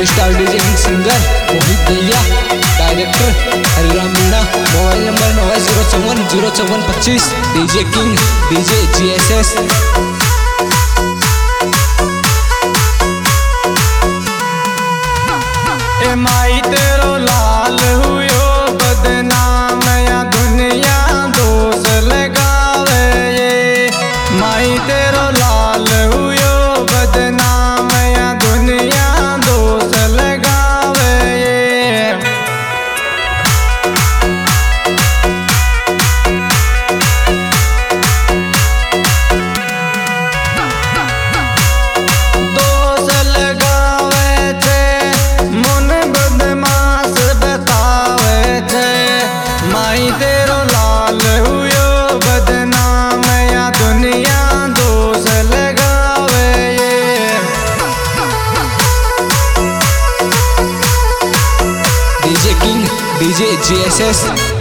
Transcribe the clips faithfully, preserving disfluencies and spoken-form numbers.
Star DJ and singer Mohit भैया, director Hariram Meena. Mobile number नौ zero चौवन जीरो चौवन पच्चीस। DJ king DJ G S S. ए माई तेरो लाल हुयो बदनाम या दुनिया दोष लगावे ये। माई तेरो लाल हुयो बदनाम या दुनिया दोष लगावे ये। दोष लगावे छे मुन बदमाश बतावे छे। माई तेरो लाल हुयो बदनाम या दुनिया दोष लगावे ये। DJ king DJ G S S.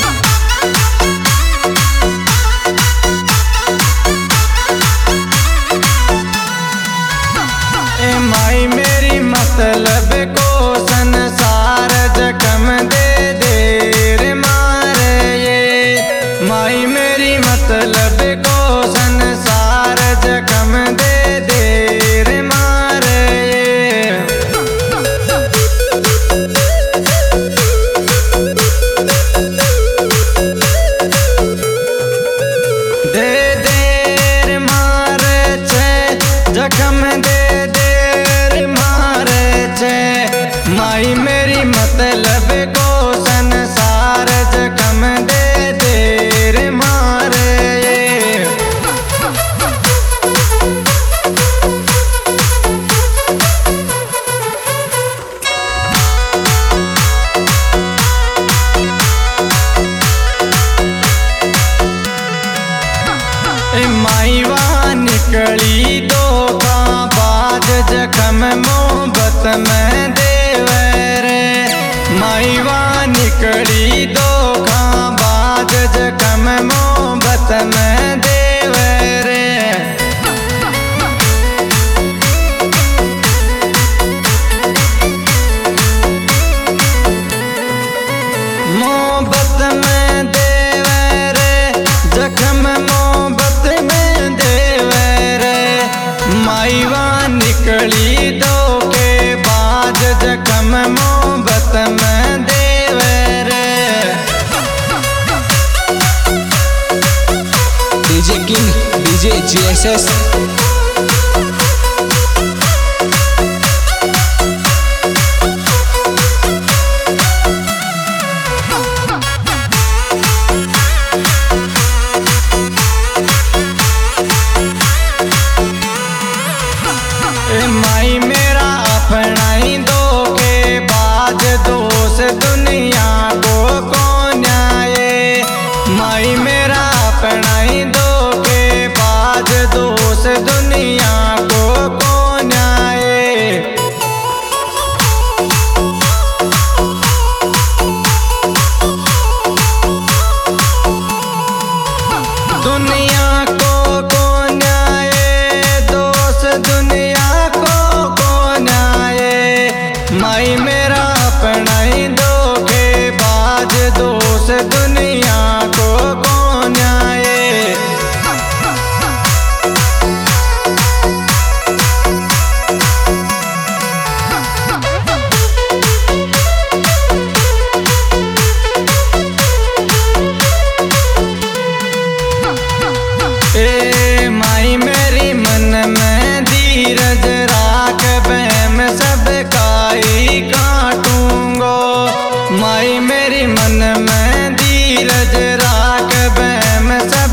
ए माई मेरी मतलब को संसार जख्म दे दे रे मारे ये। माई मेरी मतलब को संसार जख्म दे दे रे मारे ये। दे दे रे मारे छे जख्म दे दे रे मारे छे। माई मेरी मतलब को संसार जख्म दे दे रे मारे ये। ए माई वहाँ निकली धोखा बाज जख्म मोहब्बत में देवे रे। माई वहाँ निकली धोखा बाज जख्म मोहब्बत में देवे रे। मोहब्बत में देवे रे जख्म मोहब्बत में देवे रे। माई वहाँ निकली धोखे बाज जख्म मोहब्बत में देवे रे। DJ king DJ G S S. ए माई मेरा अपना ही धोखे बाज दोष दुनिया को कौन आए। माई मेरा अपना ही धोखे बाज दोष दुनिया को कौन आए। दुनिया को कौन आए दोस्त दुनिया को कौन आए। माई मेरा अपना ही धोखे बाज दोस्त दुनिया को कौन आए। ए माई मेरी मन में धीरज राख बहम सब काई काटूंगो। माई मेरी मन में धीरज राख बहम सब